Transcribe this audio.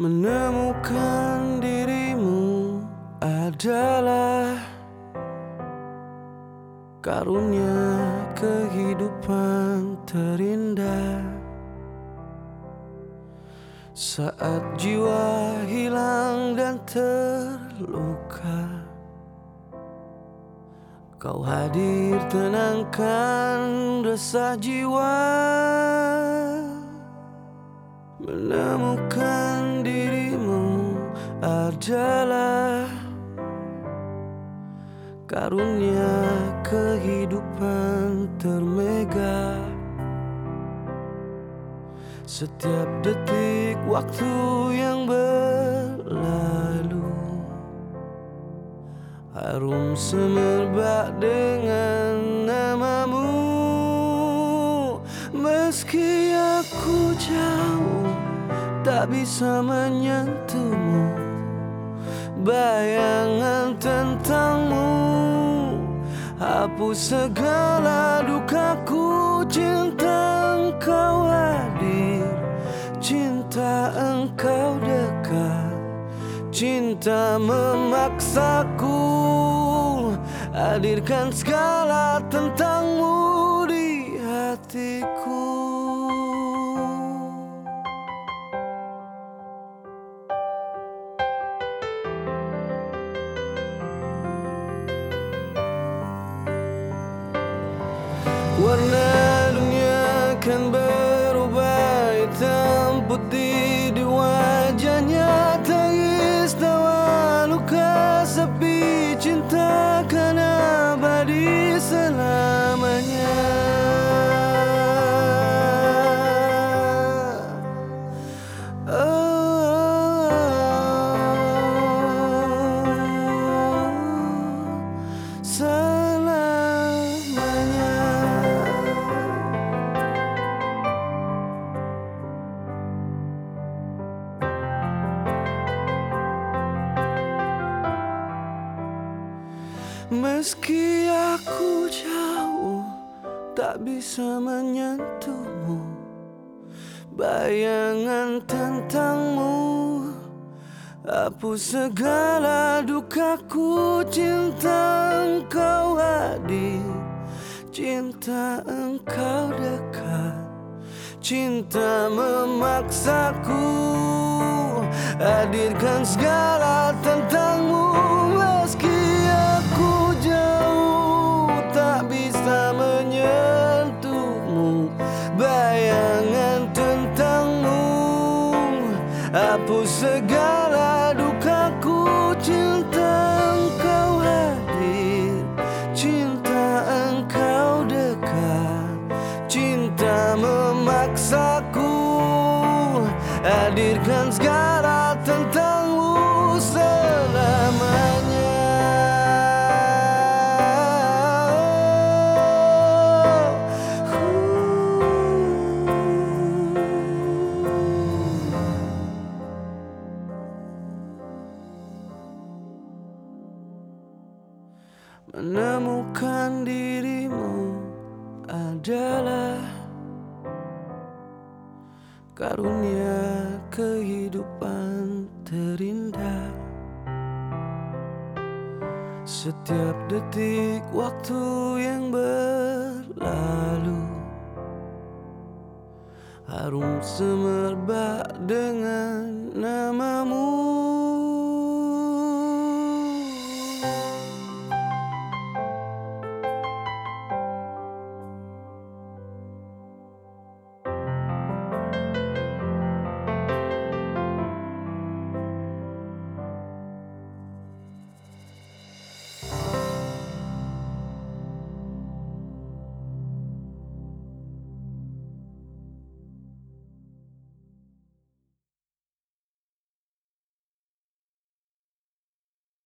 Menemukan dirimu adalah karunia kehidupan terindah. Saat jiwa hilang dan terluka, Kau hadir tenangkan resah jiwa. Menemukan dirimu adalah karunia kehidupan termegah. Setiap detik waktu yang berlalu harum semerbak dengan namamu. Meski aku jauh tak bisa menyentuhmu, bayangan tentangmu hapus segala dukaku. Cinta engkau hadir, cinta engkau dekat, cinta memaksaku hadirkan segala tentangmu di hatiku. Warna dunia kan berubah, hitam putih di wajahnya, tangis tawa luka sepi, cinta kan abadi selamanya. Meski aku jauh tak bisa menyentuhmu, bayangan tentangmu hapus segala dukaku. Cinta engkau hadir, cinta engkau dekat, cinta memaksaku hadirkan segala tentangmu. Meski aku jauh tak bisa menyentuhmu, bayangan tentangmu hapus segala dukaku. Cinta engkau hadir, cinta engkau dekat, cinta memaksaku hadirkan segala tentangmu selamanya. Menemukan dirimu adalah karunia kehidupan terindah. Setiap detik waktu yang berlalu harum semerbak dengan nama